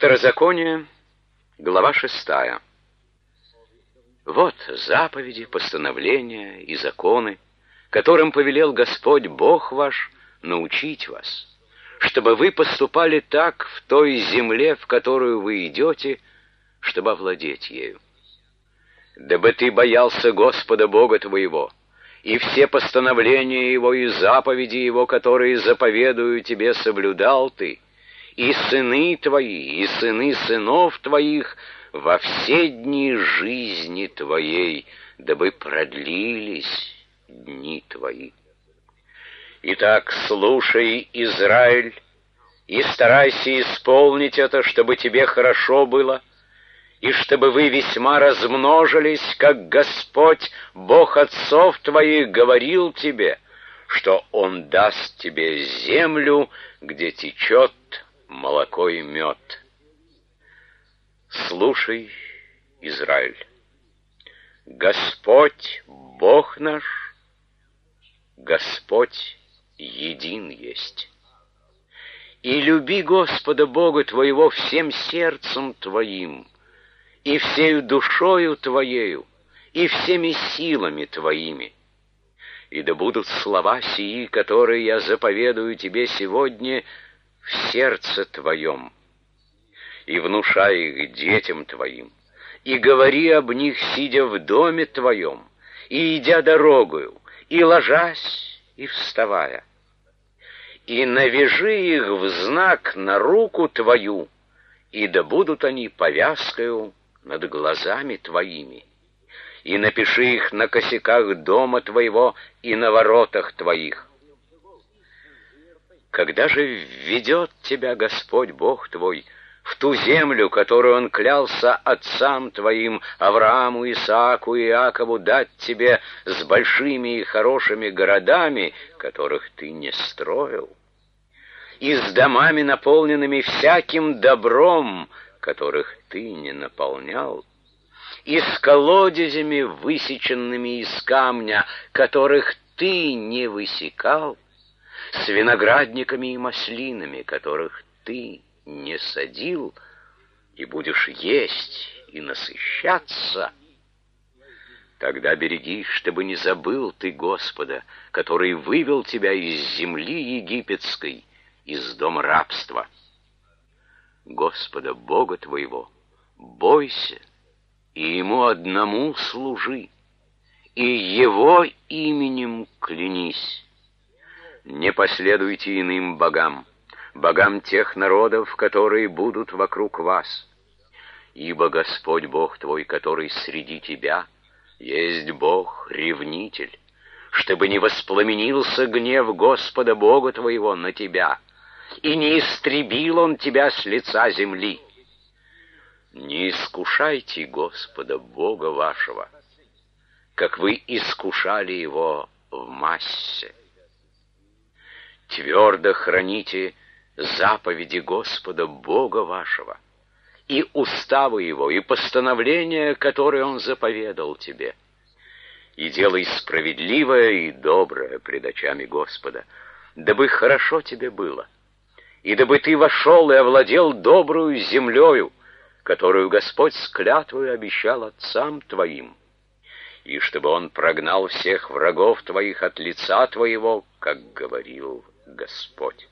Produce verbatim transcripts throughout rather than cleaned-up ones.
Второзаконие, глава шестая. Вот заповеди, постановления и законы, которым повелел Господь Бог ваш научить вас, чтобы вы поступали так в той земле, в которую вы идете, чтобы овладеть ею. Дабы ты боялся Господа Бога твоего, и все постановления Его и заповеди Его, которые заповедую тебе, соблюдал ты, и сыны твои, и сыны сынов твоих во все дни жизни твоей, дабы продлились дни твои. Итак, слушай, Израиль, и старайся исполнить это, чтобы тебе хорошо было, и чтобы вы весьма размножились, как Господь, Бог отцов твоих, говорил тебе, что Он даст тебе землю, где течет молоко и мед. Слушай, Израиль, Господь, Бог наш, Господь един есть. И люби Господа Бога твоего всем сердцем твоим, и всею душою твоею, и всеми силами твоими. И да будут слова сии, которые я заповедую тебе сегодня, в сердце твоем, и внушай их детям твоим, и говори об них, сидя в доме твоем, и идя дорогою, и ложась, и вставая. И навяжи их в знак на руку твою, и да будут они повязкою над глазами твоими. И напиши их на косяках дома твоего и на воротах твоих. Когда же введет тебя Господь Бог твой в ту землю, которую Он клялся отцам твоим, Аврааму, Исааку и Иакову, дать тебе с большими и хорошими городами, которых ты не строил, и с домами, наполненными всяким добром, которых ты не наполнял, и с колодезями, высеченными из камня, которых ты не высекал, с виноградниками и маслинами, которых ты не садил, и будешь есть и насыщаться, тогда берегись, чтобы не забыл ты Господа, который вывел тебя из земли египетской, из дома рабства. Господа Бога твоего бойся, и Ему одному служи, и Его именем клянись. Не последуйте иным богам, богам тех народов, которые будут вокруг вас. Ибо Господь Бог твой, который среди тебя, есть Бог-ревнитель, чтобы не воспламенился гнев Господа Бога твоего на тебя, и не истребил Он тебя с лица земли. Не искушайте Господа Бога вашего, как вы искушали Его в Массе. Твердо храните заповеди Господа Бога вашего, и уставы Его, и постановления, которые Он заповедал тебе. И делай справедливое и доброе пред очами Господа, дабы хорошо тебе было, и дабы ты вошел и овладел добрую землею, которую Господь с клятвою обещал отцам твоим, и чтобы Он прогнал всех врагов твоих от лица твоего, как говорил Господь.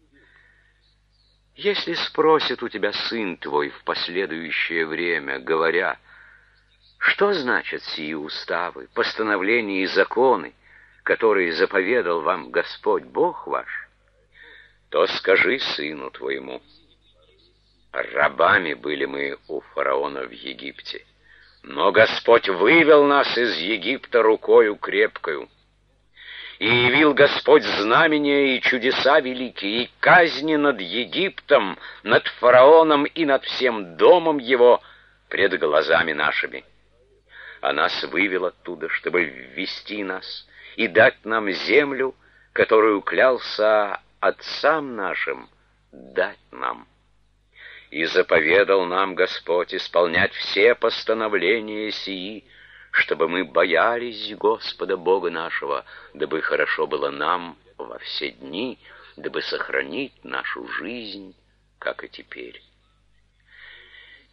Если спросит у тебя сын твой в последующее время, говоря, что значат сии уставы, постановления и законы, которые заповедал вам Господь Бог ваш, то скажи сыну твоему: рабами были мы у фараона в Египте, но Господь вывел нас из Египта рукою крепкою. И явил Господь знамения и чудеса великие, и казни над Египтом, над фараоном и над всем домом его пред глазами нашими. А нас вывел оттуда, чтобы ввести нас и дать нам землю, которую клялся отцам нашим дать нам. И заповедал нам Господь исполнять все постановления сии, чтобы мы боялись Господа Бога нашего, дабы хорошо было нам во все дни, дабы сохранить нашу жизнь, как и теперь.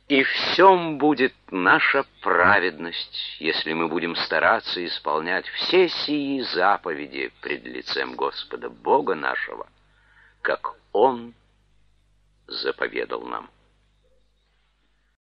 И всем будет наша праведность, если мы будем стараться исполнять все сии заповеди пред лицем Господа Бога нашего, как Он заповедал нам.